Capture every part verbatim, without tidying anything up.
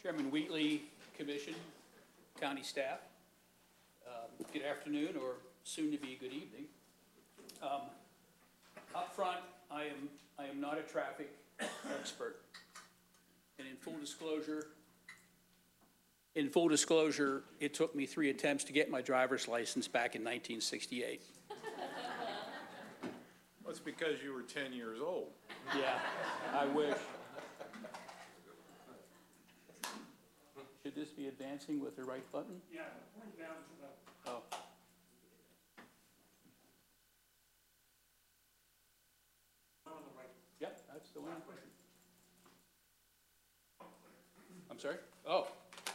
Chairman Wheatley, Commission, County staff, um, good afternoon, or soon to be good evening. Um, up front, I am, I am not a traffic expert. And in full disclosure, in full disclosure, it took me three attempts to get my driver's license back in nineteen sixty-eight. Well, it's because you were ten years old. Yeah, I wish. Should this be advancing with the right button? Yeah, point down to the, Oh. on the right. Yep, that's the one. I'm sorry? Oh.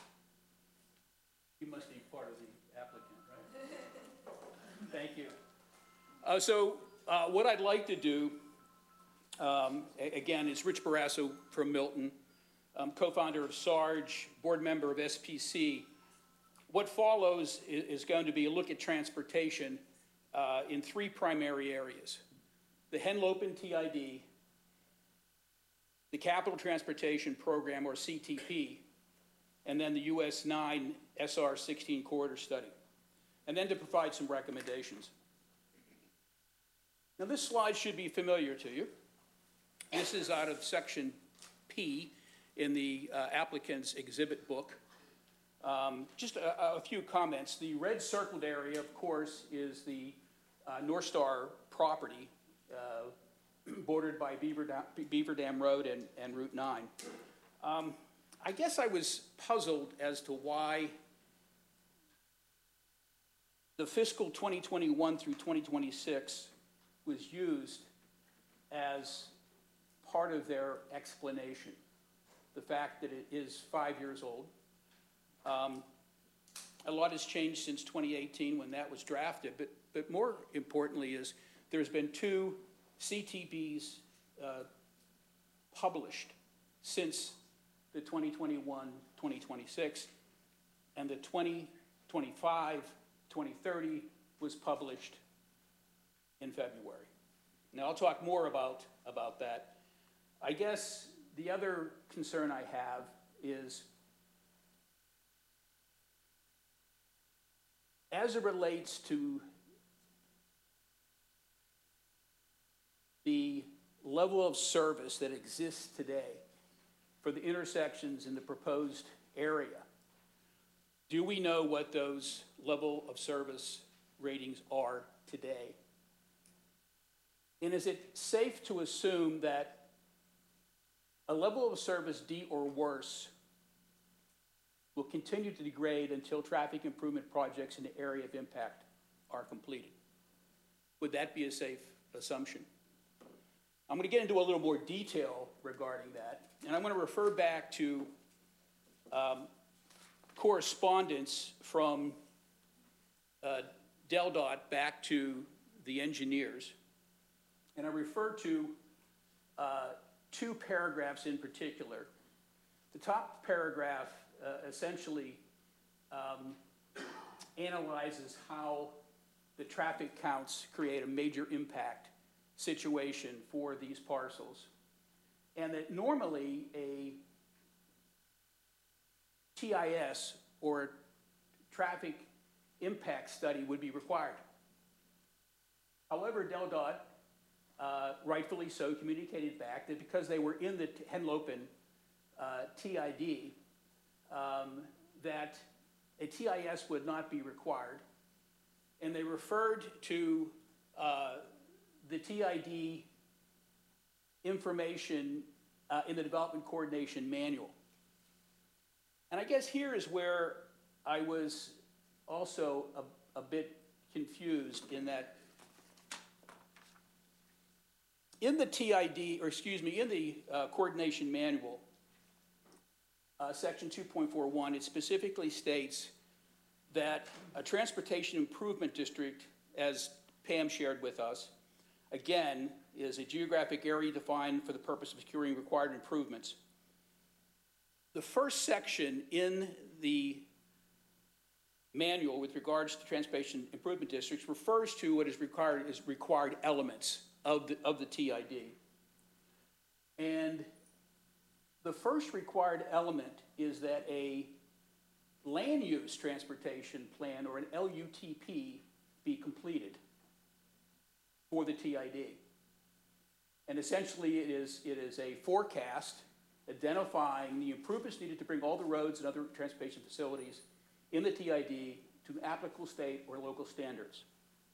You must be part of the applicant, right? Thank you. Uh, so uh, what I'd like to do, um, a- again, is Rich Barrasso from Milton, um, co-founder of SARG, board member of S P C. What follows is, is going to be a look at transportation uh, in three primary areas: the Henlopen T I D, the Capital Transportation Program, or C T P, and then the U S nine S R sixteen corridor study, and then to provide some recommendations. Now, this slide should be familiar to you. This is out of section P in the uh, applicant's exhibit book. Um, just a, a few comments. The red circled area, of course, is the uh, North Star property, uh, bordered by Beaver Dam, Beaver Dam Road and, and Route nine. Um, I guess I was puzzled as to why the fiscal twenty twenty-one through twenty twenty-six was used as part of their explanation. The fact that it is five years old. Um, a lot has changed since twenty eighteen when that was drafted, but, but more importantly is there's been two C T Bs uh, published since the twenty twenty-one twenty twenty-six, and the twenty twenty-five twenty thirty was published in February. Now, I'll talk more about, about that. I guess the other concern I have is, as it relates to the level of service that exists today for the intersections in the proposed area, do we know what those level of service ratings are today? And is it safe to assume that a level of service D or worse will continue to degrade until traffic improvement projects in the area of impact are completed? Would that be a safe assumption? I'm going to get into a little more detail regarding that, and I'm going to refer back to um, correspondence from uh, DelDOT back to the engineers, and I refer to uh, two paragraphs in particular. The top paragraph uh, essentially um, analyzes how the traffic counts create a major impact situation for these parcels, and that normally a T I S, or traffic impact study, would be required. However, DelDOT, uh, rightfully so, communicated back that because they were in the Henlopen uh, T I D, um, that a T I S would not be required, and they referred to uh, the T I D information uh, in the Development Coordination Manual. And I guess here is where I was also a, a bit confused, in that in the T I D, or excuse me, in the uh, Coordination Manual, uh, section two point four one, it specifically states that a transportation improvement district, as Pam shared with us, again, is a geographic area defined for the purpose of securing required improvements. The first section in the manual with regards to transportation improvement districts refers to what is required as required elements of the, of the T I D. And The first required element is that a land use transportation plan, or an L U T P, be completed for the T I D. And essentially, it is, it is a forecast identifying the improvements needed to bring all the roads and other transportation facilities in the T I D to applicable state or local standards.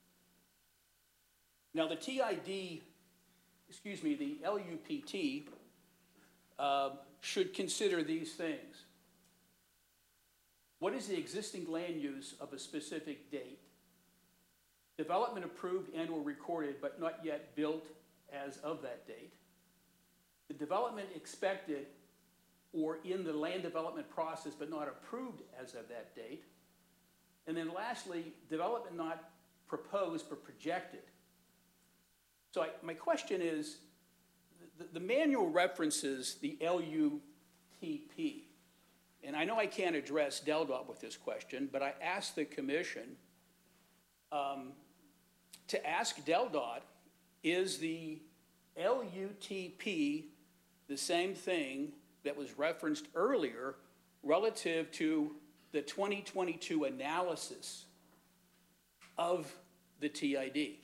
Now, the T I D, excuse me, the L U P T uh, should consider these things. What is the existing land use of a specific date? Development approved and or recorded but not yet built as of that date. The development expected or in the land development process but not approved as of that date. And then lastly, development not proposed but projected. So I, my question is, the, the manual references the L U T P. And I know I can't address DelDOT with this question, but I asked the commission um, to ask DelDOT, is the L U T P the same thing that was referenced earlier relative to the twenty twenty-two analysis of the T I D?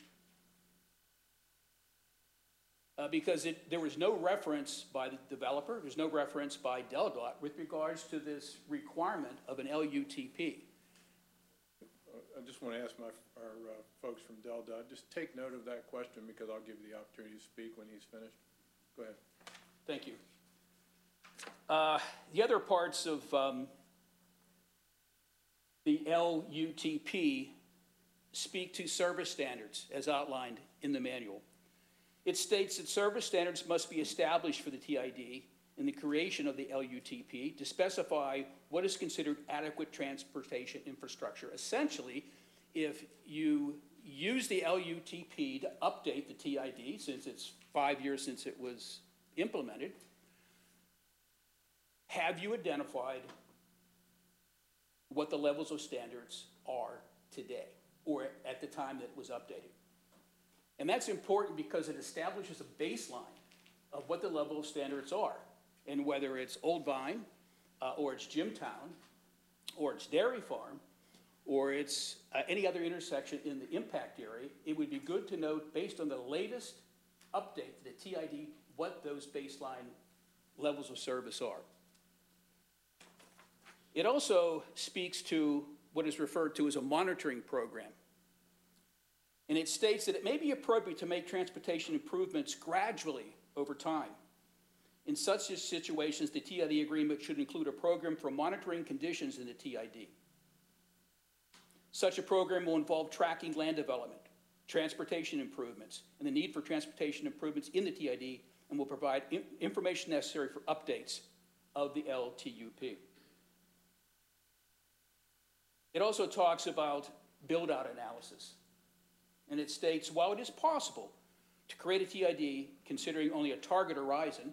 Uh, because it, there was no reference by the developer, there's no reference by DelDOT with regards to this requirement of an L U T P. I just want to ask my, our uh, folks from DelDOT, just take note of that question because I'll give you the opportunity to speak when he's finished. Go ahead. Thank you. Uh, the other parts of um, the L U T P speak to service standards as outlined in the manual. It states that service standards must be established for the T I D in the creation of the L U T P to specify what is considered adequate transportation infrastructure. Essentially, if you use the L U T P to update the T I D, since it's five years since it was implemented, have you identified what the levels of standards are today or at the time that it was updated? And that's important because it establishes a baseline of what the level of standards are. And whether it's Old Vine, uh, or it's Jimtown, or it's Dairy Farm, or it's uh, any other intersection in the impact area, it would be good to note, based on the latest update to the T I D, what those baseline levels of service are. It also speaks to what is referred to as a monitoring program. And it states that it may be appropriate to make transportation improvements gradually over time. In such situations, the T I D agreement should include a program for monitoring conditions in the T I D. Such a program will involve tracking land development, transportation improvements, and the need for transportation improvements in the T I D, and will provide in information necessary for updates of the L T U P. It also talks about build-out analysis. And it states, while it is possible to create a T I D considering only a target horizon,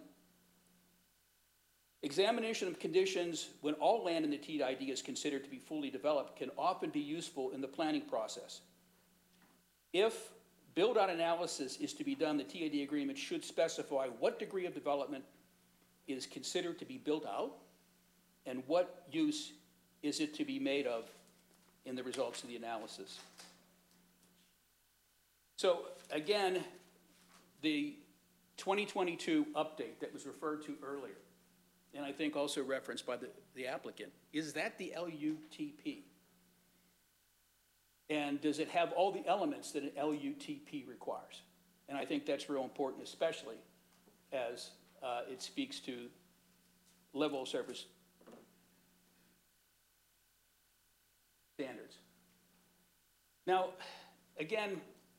examination of conditions when all land in the T I D is considered to be fully developed can often be useful in the planning process. If build-out analysis is to be done, the T I D agreement should specify what degree of development is considered to be built out and what use is it to be made of in the results of the analysis. So again, the twenty twenty-two update that was referred to earlier, and I think also referenced by the, the applicant, is that the L U T P? And does it have all the elements that an L U T P requires? And I think that's real important, especially as uh, it speaks to level of service standards. Now, again,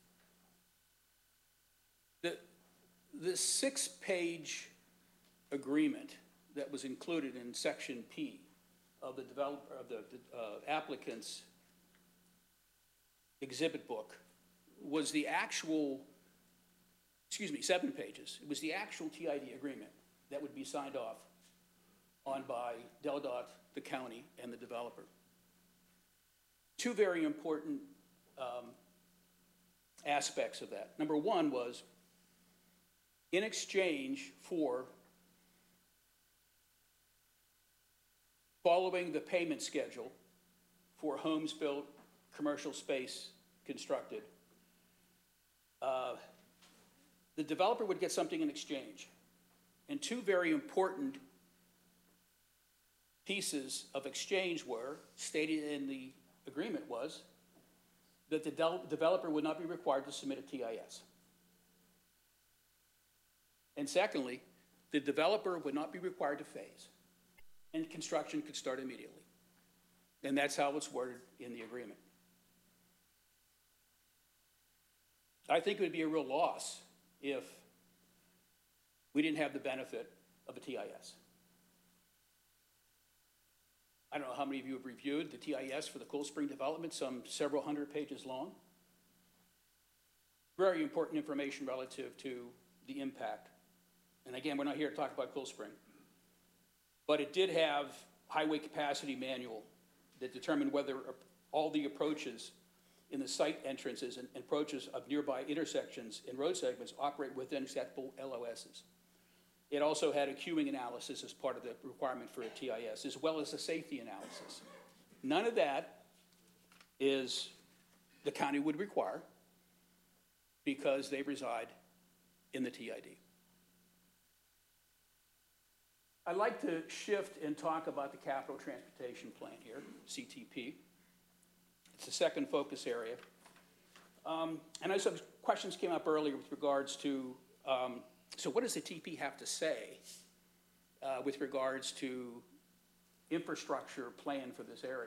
the, the six-page agreement that was included in section P of the developer of the, the uh, applicant's exhibit book was the actual, excuse me, seven pages. It was the actual T I D agreement that would be signed off on by DelDOT, the county, and the developer. Two very important um, aspects of that. Number one was, in exchange for following the payment schedule for homes built, commercial space constructed, uh, the developer would get something in exchange. And two very important pieces of exchange were, stated in the agreement was, that the del- developer would not be required to submit a T I S. And secondly, the developer would not be required to phase, and construction could start immediately. And that's how it's worded in the agreement. I think it would be a real loss if we didn't have the benefit of a T I S. I don't know how many of you have reviewed the T I S for the Cool Spring development, some several hundred pages long. Very important information relative to the impact. And again, we're not here to talk about Cool Spring. But it did have highway capacity manual that determined whether all the approaches in the site entrances and approaches of nearby intersections and road segments operate within acceptable L O Ss. It also had a queuing analysis as part of the requirement for a T I S, as well as a safety analysis. None of that is the county would require because they reside in the T I D. I'd like to shift and talk about the Capital Transportation Plan here, C T P. It's the second focus area. Um, and I some questions came up earlier with regards to, um, so what does the T P have to say uh, with regards to infrastructure plan for this area?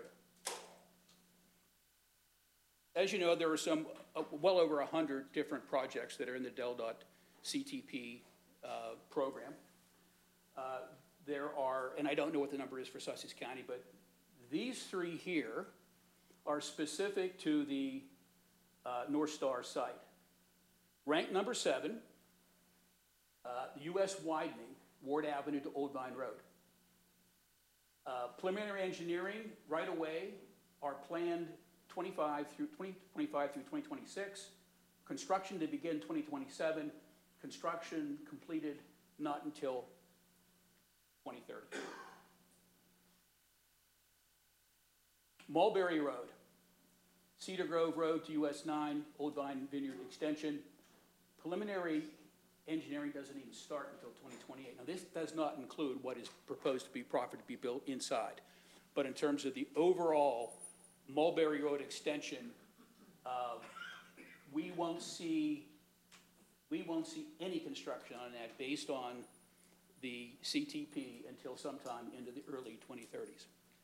As you know, there are some, uh, well over one hundred different projects that are in the DelDOT C T P uh, program. Uh, there are, and I don't know what the number is for Sussex County, but these three here are specific to the uh, North Star site. Ranked number seven, uh, U S widening, Ward Avenue to Old Vine Road. Uh, preliminary engineering right away are planned twenty-five through twenty twenty-five through twenty twenty-six. Construction to begin twenty twenty-seven. Construction completed not until twenty thirty. Mulberry Road, Cedar Grove Road to U S nine, Old Vine Vineyard Extension. Preliminary engineering doesn't even start until twenty twenty-eight. Now, this does not include what is proposed to be proper to be built inside. But in terms of the overall Mulberry Road extension, uh, we won't see we won't see any construction on that based on the C T P until sometime into the early twenty thirties.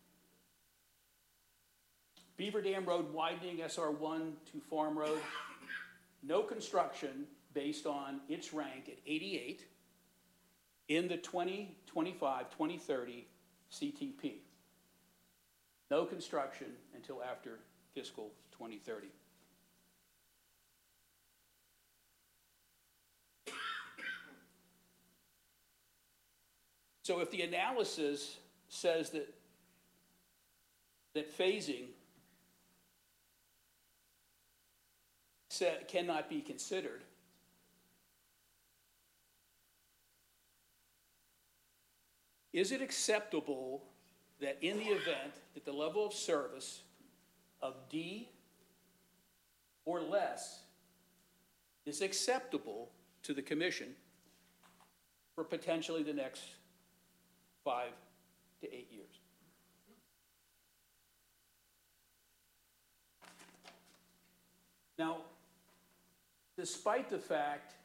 Beaver Dam Road widening, S R one to Farm Road. No construction based on its rank at eighty-eight in the twenty twenty-five twenty thirty C T P. No construction until after fiscal twenty thirty. So if the analysis says that, that phasing cannot be considered, is it acceptable that in the event that the level of service of D or less is acceptable to the commission for potentially the next five to eight years? Now, despite the fact,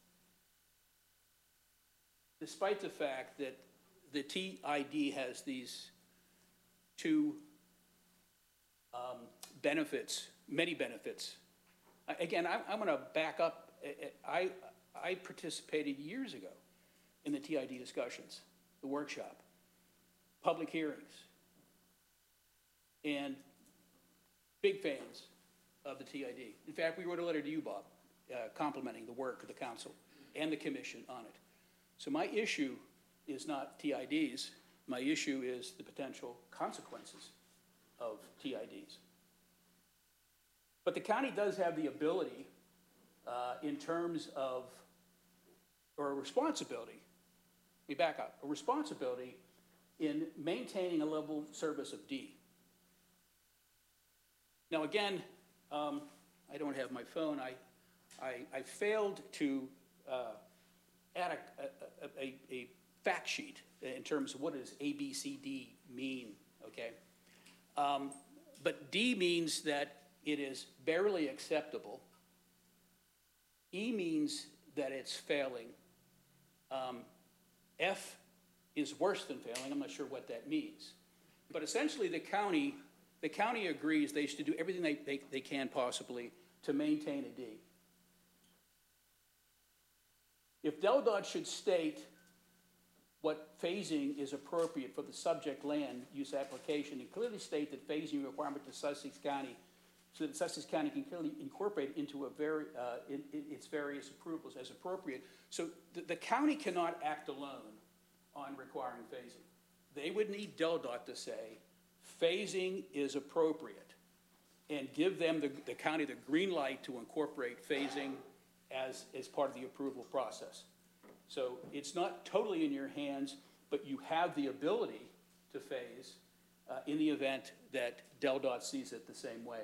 despite the fact that the T I D has these two um, benefits, many benefits. I, again, I, I'm going to back up. I, I participated years ago in the T I D discussions, the workshop, public hearings, and big fans of the T I D. In fact, we wrote a letter to you, Bob, uh, complimenting the work of the council and the commission on it. So my issue is not T I Ds. My issue is the potential consequences of T I Ds. But the county does have the ability uh, in terms of, or a responsibility, let me back up, a responsibility in maintaining a level of service of D. Now again, um, I don't have my phone. I, I, I failed to uh, add a, a, a, a fact sheet in terms of what does A, B, C, D mean, okay? Um, but D means that it is barely acceptable. E means that it's failing. Um, F is worse than failing. I'm not sure what that means. But essentially the county, the county agrees they should do everything they, they, they can possibly to maintain a D. If DelDOT should state what phasing is appropriate for the subject land use application and clearly state that phasing requirement to Sussex County so that Sussex County can clearly incorporate into a very, uh, in, in its various approvals as appropriate. So the, the county cannot act alone on requiring phasing. They would need DelDOT to say, phasing is appropriate, and give them, the, the county, the green light to incorporate phasing as, as part of the approval process. So it's not totally in your hands, but you have the ability to phase uh, in the event that DelDOT sees it the same way.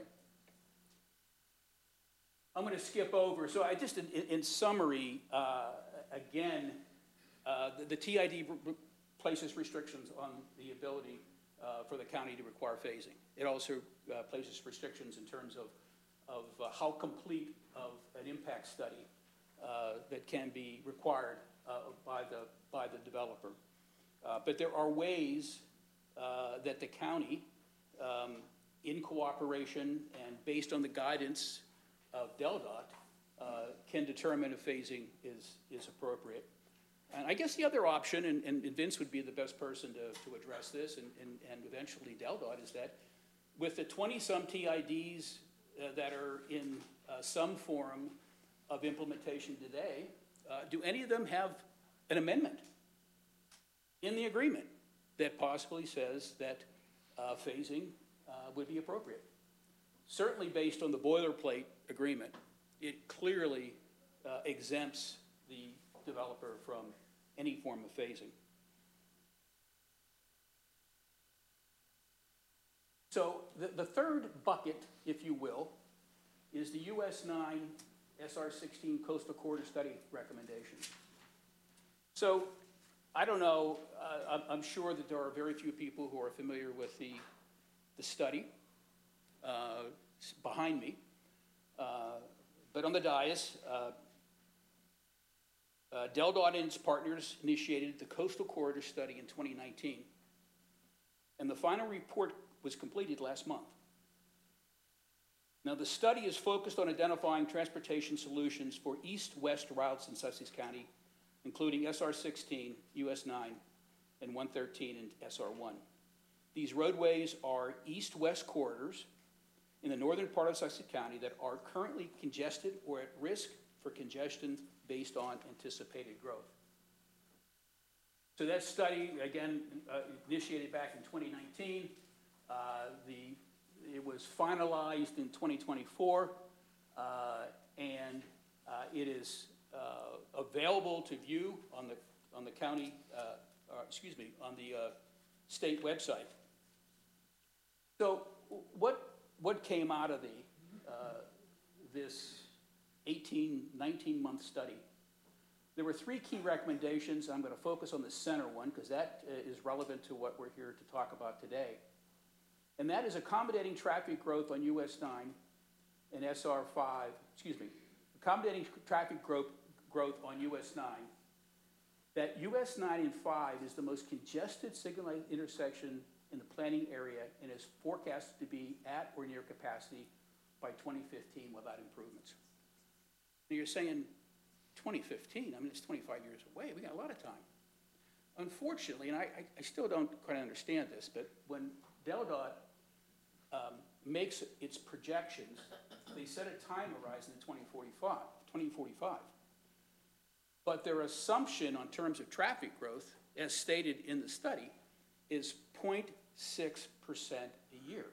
I'm going to skip over. So I just, in, in summary, uh, again, uh, the, the T I D places restrictions on the ability uh, for the county to require phasing. It also uh, places restrictions in terms of, of uh, how complete of an impact study uh, that can be required uh, by, the, by the developer. Uh, but there are ways uh, that the county, um, in cooperation and based on the guidance of DelDOT, uh, can determine if phasing is, is appropriate. And I guess the other option, and, and Vince would be the best person to, to address this, and, and, and eventually DelDOT, is that with the twenty-some T I Ds uh, that are in uh, some form of implementation today, uh, do any of them have an amendment in the agreement that possibly says that uh, phasing uh, would be appropriate? Certainly based on the boilerplate agreement, it clearly uh, exempts the developer from any form of phasing. So the, the third bucket, if you will, is the U S nine S R sixteen Coastal Corridor Study recommendation. So I don't know, uh, I'm, I'm sure that there are very few people who are familiar with the, the study uh, behind me. Uh, but on the dais, uh, uh, DelDOT and its partners initiated the Coastal Corridor Study in twenty nineteen. And the final report was completed last month. Now the study is focused on identifying transportation solutions for east-west routes in Sussex County, including S R sixteen, U S nine, and one thirteen and S R one. These roadways are east-west corridors in the northern part of Sussex County that are currently congested or at risk for congestion based on anticipated growth. So that study, again, uh, initiated back in twenty nineteen. Uh, the, it was finalized in twenty twenty-four, uh, and uh, it is uh, available to view on the, on the county, uh, or excuse me, on the uh, state website. So what, what came out of the, uh, this eighteen, nineteen month study? There were three key recommendations. I'm going to focus on the center one because that uh, is relevant to what we're here to talk about today. And that is accommodating traffic growth on U S nine and S R five, excuse me, accommodating traffic growth, growth on U S nine. That U S nine and five is the most congested signal intersection in the planning area and is forecasted to be at or near capacity by twenty fifteen without improvements. Now you're saying twenty fifteen, I mean, it's twenty-five years away. We got a lot of time. Unfortunately, and I, I, I still don't quite understand this, but when DelDOT um, makes its projections, they set a time horizon in twenty forty-five. But their assumption on terms of traffic growth, as stated in the study, is zero point six percent a year.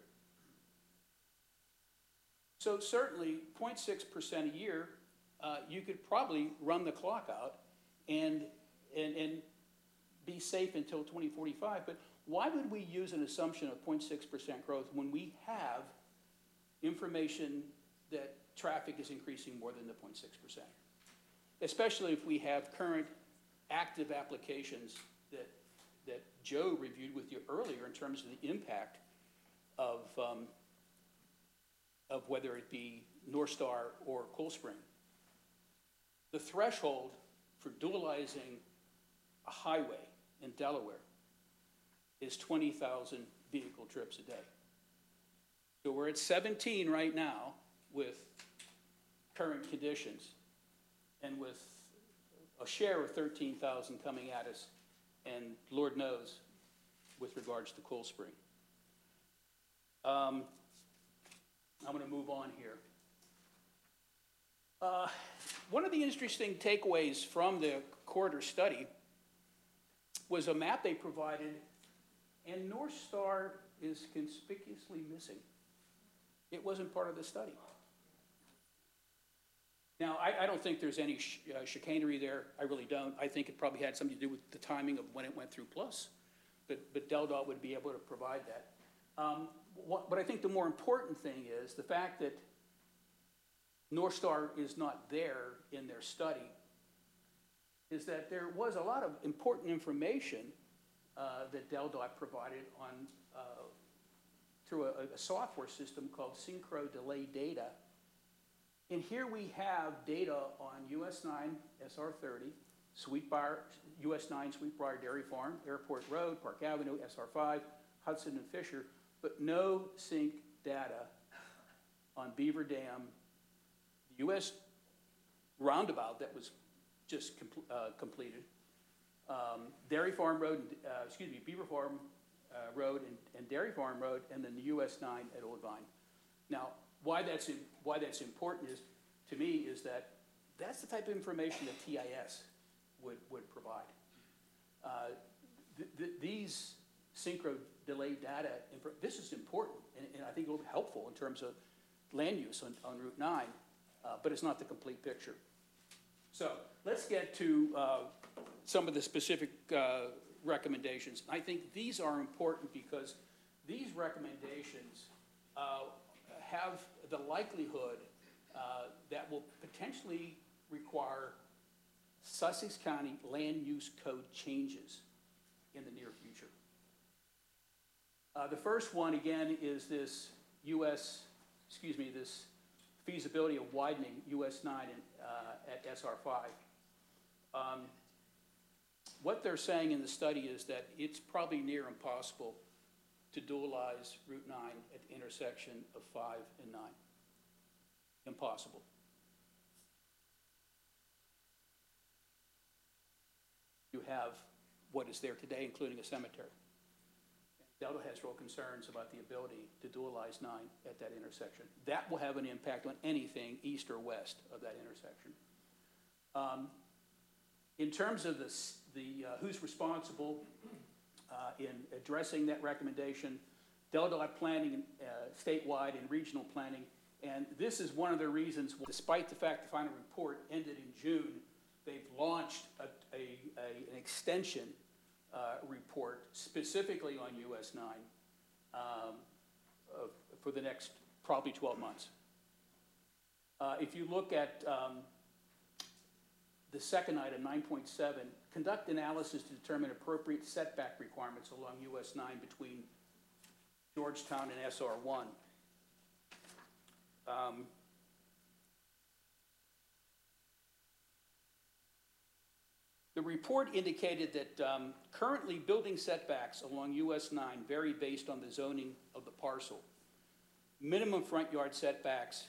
So certainly, zero point six percent a year, uh, you could probably run the clock out and, and, and be safe until twenty forty-five, but why would we use an assumption of zero point six percent growth when we have information that traffic is increasing more than the zero point six percent? Especially if we have current active applications that, that Joe reviewed with you earlier in terms of the impact of, um, of whether it be North Star or Cool Spring. The threshold for dualizing a highway in Delaware is twenty thousand vehicle trips a day. So we're at seventeen right now with current conditions and with a share of thirteen thousand coming at us, and Lord knows with regards to Cool Spring. Um, I'm going to move on here. Uh, one of the interesting takeaways from the corridor study was a map they provided, and North Star is conspicuously missing. It wasn't part of the study. Now, I, I don't think there's any sh uh, chicanery there. I really don't. I think it probably had something to do with the timing of when it went through Plus, but, but DelDOT would be able to provide that. Um, what, but I think the more important thing is the fact that North Star is not there in their study is that there was a lot of important information uh, that DelDOT provided on uh, through a, a software system called Synchro Delay Data. And here we have data on U S nine, S R thirty, Sweetbriar, U S nine, Sweetbriar Dairy Farm, Airport Road, Park Avenue, S R five, Hudson and Fisher, but no sync data on Beaver Dam, the U S roundabout that was just com uh, completed, um, Dairy Farm Road, and, uh, excuse me, Beaver Farm uh, Road and, and Dairy Farm Road, and then the U S nine at Old Vine. Now, why that's, in, why that's important is, to me, is that that's the type of information that T I S would, would provide. Uh, th th these synchro delay data, this is important, and, and I think it will be helpful in terms of land use on, on Route nine, uh, but it's not the complete picture. So let's get to uh, some of the specific uh, recommendations. I think these are important because these recommendations uh, have the likelihood uh, that will potentially require Sussex County land use code changes in the near future. Uh, the first one, again, is this U S, excuse me, this feasibility of widening U S nine in, uh, at S R five. Um, what they're saying in the study is that it's probably near impossible to dualize Route nine at the intersection of five and nine. Impossible. You have what is there today, including a cemetery. DelDOT has real concerns about the ability to dualize nine at that intersection. That will have an impact on anything east or west of that intersection. Um, in terms of the, the, uh, who's responsible uh, in addressing that recommendation, DelDOT planning uh, statewide and regional planning, and this is one of the reasons, despite the fact the final report ended in June, they've launched a, a, a, an extension uh, report specifically on U S nine um, uh, for the next probably twelve months. Uh, if you look at um, the second item, nine point seven, conduct analysis to determine appropriate setback requirements along U S nine between Georgetown and S R one. Um, The report indicated that um, currently building setbacks along U S nine vary based on the zoning of the parcel. Minimum front yard setbacks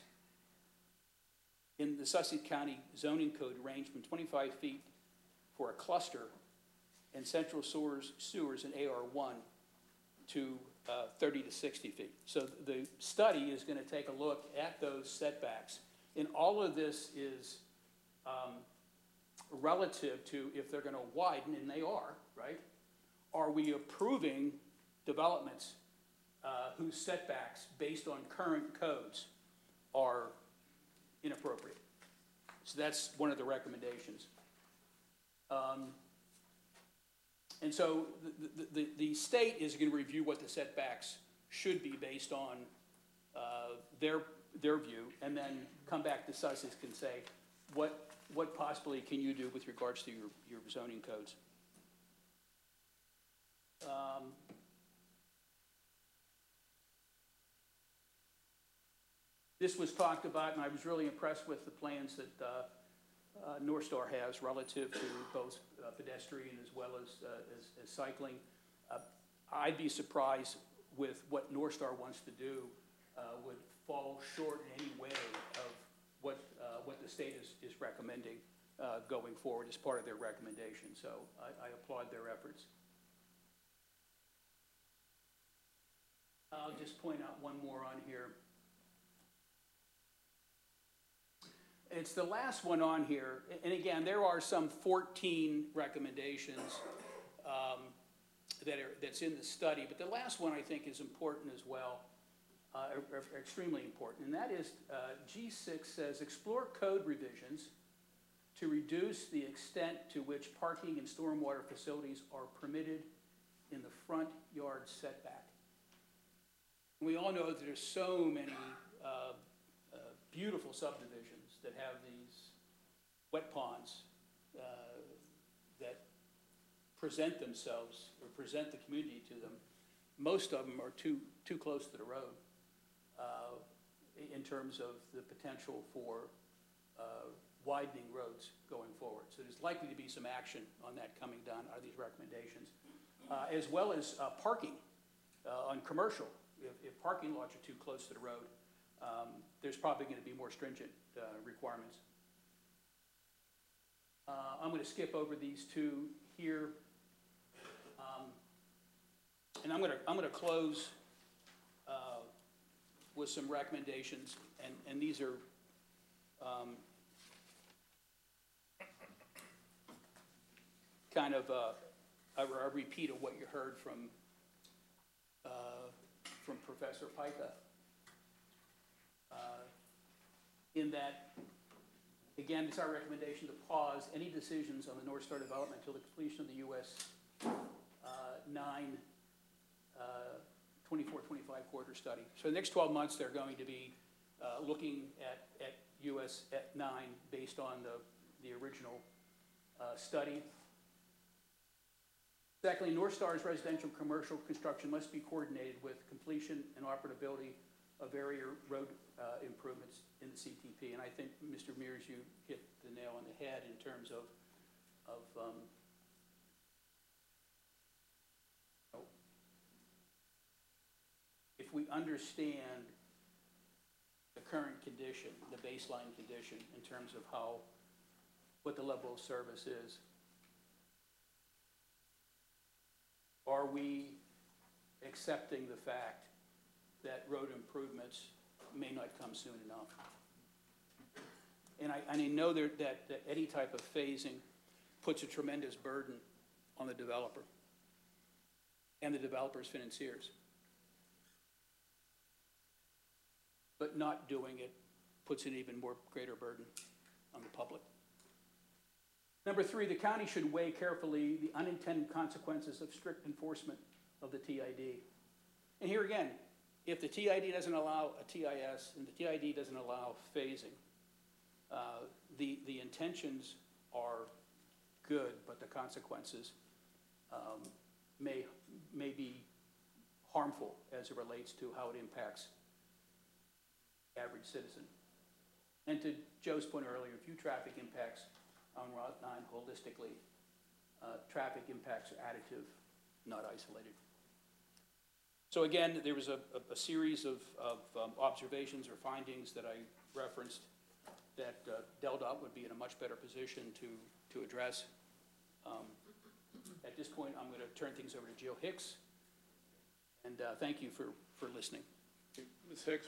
in the Sussex County zoning code range from twenty-five feet for a cluster and central sewers, sewers in A R one to uh, thirty to sixty feet. So the study is going to take a look at those setbacks. And all of this is um, relative to if they're going to widen, and they are, right? Are we approving developments uh, whose setbacks, based on current codes, are inappropriate? So that's one of the recommendations. Um, And so the, the, the state is gonna review what the setbacks should be based on, uh, their, their view, and then come back to Sussex and say, what, what possibly can you do with regards to your, your zoning codes? Um, This was talked about, and I was really impressed with the plans that, uh, uh, North Star has relative to both uh, pedestrian as well as, uh, as, as cycling. Uh, I'd be surprised with what North Star wants to do, uh, would fall short in any way of what, uh, what the state is, is recommending, uh, going forward as part of their recommendation. So I, I applaud their efforts. I'll just point out one more on here. It's the last one on here, and again, there are some fourteen recommendations um, that are, that's in the study, but the last one I think is important as well, uh, are, are extremely important, and that is uh, G six says, explore code revisions to reduce the extent to which parking and stormwater facilities are permitted in the front yard setback. We all know that there's so many uh, uh, beautiful subdivisions that have these wet ponds uh, that present themselves or present the community to them. Most of them are too, too close to the road uh, in terms of the potential for uh, widening roads going forward. So there's likely to be some action on that coming down out of these recommendations, uh, as well as uh, parking uh, on commercial. If, if parking lots are too close to the road, um, there's probably going to be more stringent uh, requirements. Uh, I'm going to skip over these two here, um, and I'm going to I'm going to close uh, with some recommendations, and and these are. Um, kind of a, a, a repeat of what you heard from uh, from Professor Pica. Uh, in that, again, it's our recommendation to pause any decisions on the North Star development until the completion of the U S uh, nine uh, twenty-four twenty-five quarter study. So the next twelve months, they're going to be uh, looking at, at U S at nine based on the, the original uh, study. Secondly, North Star's residential and commercial construction must be coordinated with completion and operability of area road uh, improvements in the C T P. And I think, Mister Mears, you hit the nail on the head in terms of, of um, you know, if we understand the current condition, the baseline condition in terms of how, what the level of service is, are we accepting the fact that road improvements may not come soon enough? And I, and I know that, that, that any type of phasing puts a tremendous burden on the developer and the developer's financiers. But not doing it puts an even more greater burden on the public. Number three, the county should weigh carefully the unintended consequences of strict enforcement of the T I D. And here again, if the T I D doesn't allow a T I S and the T I D doesn't allow phasing, uh, the, the intentions are good, but the consequences um, may, may be harmful as it relates to how it impacts the average citizen. And to Joe's point earlier, view traffic impacts on Route nine holistically. Uh, traffic impacts are additive, not isolated. So again, there was a, a, a series of, of um, observations or findings that I referenced that uh, DelDOT would be in a much better position to, to address. Um, at this point, I'm going to turn things over to Jill Hicks, and uh, thank you for, for listening. Miz Hicks,